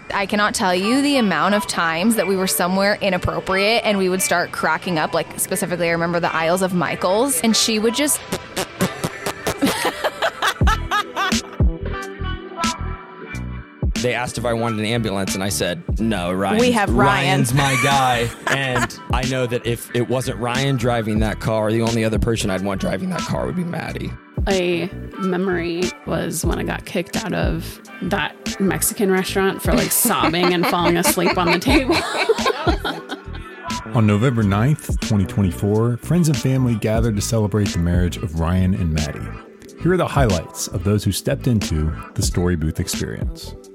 I cannot tell you the amount of times that we were somewhere inappropriate and we would start cracking up. Like, specifically, I remember the aisles of Michael's, and she would just... They asked if I wanted an ambulance, and I said, no, We have Ryan. Ryan's my guy. And I know that if it wasn't Ryan driving that car, the only other person I'd want driving that car would be Maddie. A memory was when I got kicked out of that Mexican restaurant for like sobbing and falling asleep on the table. On November 9th, 2024, friends and family gathered to celebrate the marriage of Ryan and Maddie. Here are the highlights of those who stepped into the Story Booth experience.